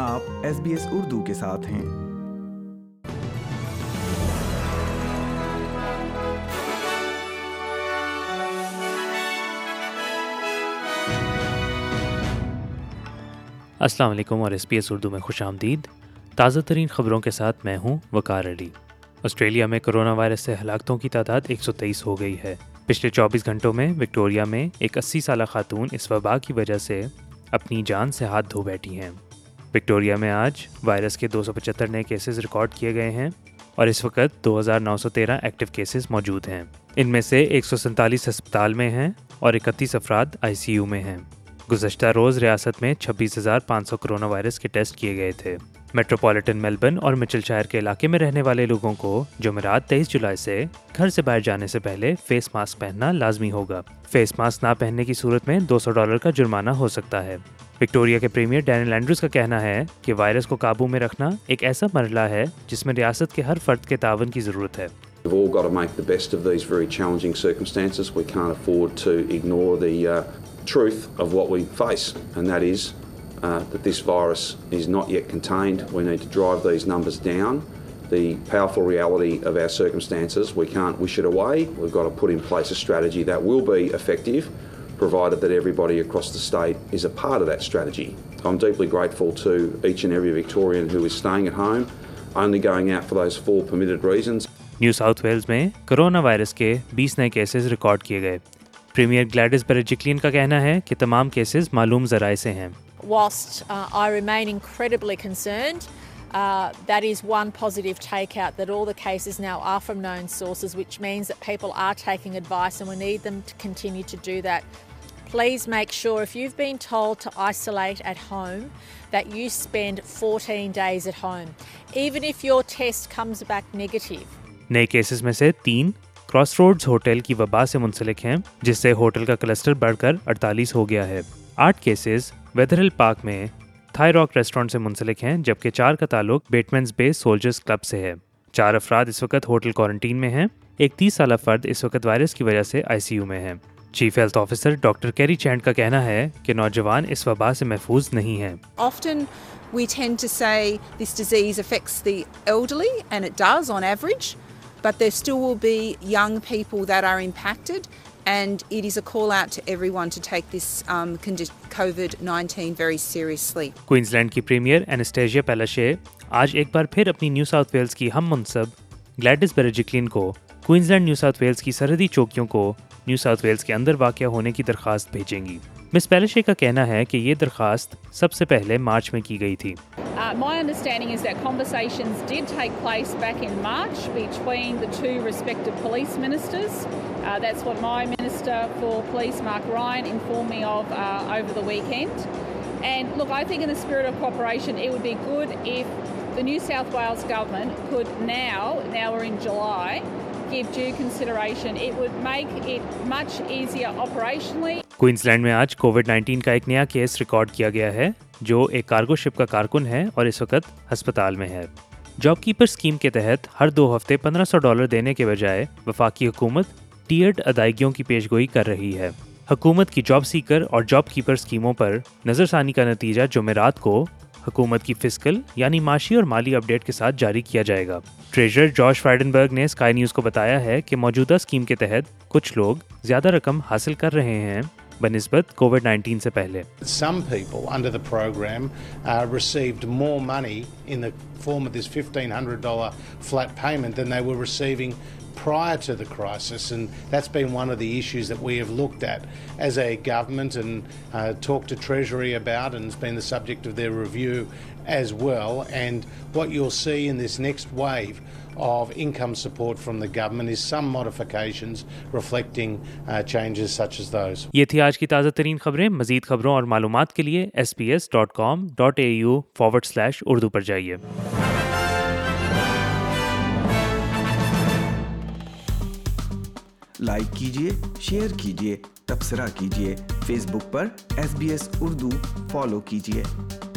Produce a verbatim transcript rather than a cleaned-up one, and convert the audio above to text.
आप S B S Urdu के साथ हैं। अस्सलाम वालेकुम और एस बी एस उर्दू में खुशामदीद। ताज़ा तरीन ख़बरों के साथ मैं हूं वकार अली। ऑस्ट्रेलिया में कोरोना वायरस से हलाकतों की तादाद एक सौ तेईस हो गई है। पिछले चौबीस घंटों में विक्टोरिया में एक अस्सी साला खातून इस वबा की वजह से अपनी जान से हाथ धो बैठी हैं। विक्टोरिया में आज वायरस के दो सौ पचहत्तर नए केसेस रिकॉर्ड किए गए हैं और इस वक्त दो हज़ार नौ सौ तेरह एक्टिव केसेस मौजूद हैं। इनमें से एक सौ सैंतालीस अस्पताल में हैं और इकतीस अफराद आई सी यू में हैं। गुज़श्ता रोज़ रियासत में छब्बीस हज़ार पाँच सौ कोरोना वायरस के टेस्ट किए गए थे। मेट्रोपॉलिटन मेलबर्न और मिचलशायर के इलाके में रहने वाले लोगों को जुमेरात तेईस जुलाई से घर से बाहर जाने से पहले फेस मास्क पहनना लाजमी होगा। फेस मास्क ना पहनने की सूरत में दो सौ डॉलर का जुर्माना हो सकता है। विक्टोरिया के प्रीमियर डैनियल एंड्रूज का कहना है कि वायरस को काबू में रखना एक ऐसा मरहला है जिसमें रियासत के हर फर्द के तावन की ज़रूरत है। We've all got to make the best of these very challenging circumstances. We can't afford to ignore the uh, truth of what we face, and that is uh, that this virus is not yet contained. We need to drive these numbers down. The powerful reality of our circumstances, we can't wish it away. We've got to put in place a strategy that will be effective, provided that everybody across the state is a part of that strategy. I'm deeply grateful to each and every Victorian who is staying at home, only going out for those four permitted reasons. New South Wales में corona virus के बीस नए cases record किए गए। Premiere Gladys बेरेजिक्लियन का कहना है कि तमाम केसेस मालूम ज़राए से हैं। Whilst uh, I remain incredibly concerned, uh, that is one positive takeout, that all the cases now are from known sources, which means that people are taking advice and we need them to continue to do that. Please make sure if you've been told to isolate at home that you spend fourteen days at home, even if your test comes back negative. नए cases में से तीन crossroads hotel की वबा से मुंसलिक हैं, जिससे होटल का क्लस्टर बढ़कर अड़तालीस हो गया है। आठ केसेस वेदरहिल पार्क में थाई रॉक रेस्टोरेंट से मुंसलिक हैं, जबकि चार का ताल्लुक बेटमैन्स बे सोल्जर्स क्लब से है। चार अफराद इस वक्त होटल क्वारंटीन में हैं। एक तीस साला फर्द इस वक्त वायरस की वजह से आई सी यू में है। Chief health officer doctor Kerry Chant का कहना है कि नौजवान इस वबा से महफूज नहीं हैं। Often we tend to say this disease affects the elderly, and it does on average. But there still will be young people that are impacted, and it is a call out to everyone to take this um, COVID nineteen very seriously. Queensland की premier Annastacia Palaszczuk आज एक बार फिर अपनी new South Wales की हम मुनसब Gladys बेरेजिक्लिन को Queensland new South Wales की सरहदी चौकियों को न्यू साउथ वेल्स के अंदर वाक़या होने की दरख्वास्त भेजेंगी। मिस पेलाशे का कहना है कि ये दरख्वास्त सबसे पहले मार्च में की गई थी। Uh, my understanding is that conversations did take place back in March between the two respective police ministers. Uh, that's what my Minister for Police, Mark Ryan, informed me of uh, over the weekend. And look, I think in the spirit of cooperation, it would be good if the New South Wales government could now, now we're in July, give due consideration. It would make it much easier operationally. Queensland में आज Covid nineteen का एक नया case record किया गया है, जो एक कार्गो शिप का कारकुन है और इस वक्त अस्पताल में है। जॉब कीपर स्कीम के तहत हर दो हफ्ते पंद्रह सौ डॉलर देने के बजाय वफाकी हुकूमत टीयर्ड अदायगियों की पेशगोई कर रही है। हुकूमत की जॉब सीकर और जॉब कीपर स्कीमों पर नज़रसानी का नतीजा जुमेरात को हुकूमत की फिस्कल यानी माशी और माली अपडेट के साथ जारी किया जाएगा। ट्रेजरर जॉश फ्राइडनबर्ग ने स्काई न्यूज़ को बताया है कि मौजूदा स्कीम के तहत कुछ लोग ज़्यादा रकम हासिल कर रहे हैं बनिस्बत कोविड नाइन्टीन से पहले। Some people under the program uh, received more money in the form of this fifteen hundred dollars flat payment than they were receiving prior to the crisis, and that's been one of the issues that we have looked at as a government and uh, talked to Treasury about, and it's been the subject of their review as well. And what you'll see in this next wave of income support from the government is some modifications reflecting uh, changes such as those. ये थी आज की ताज़ा तरीन खबरें। मज़ीद खबरों और मालूमात के लिए S B S dot com dot A U forward slash Urdu पर जाइए। लाइक कीजिए, शेयर कीजिए, तबसरा कीजिए। फेसबुक पर S B S Urdu follow कीजिए।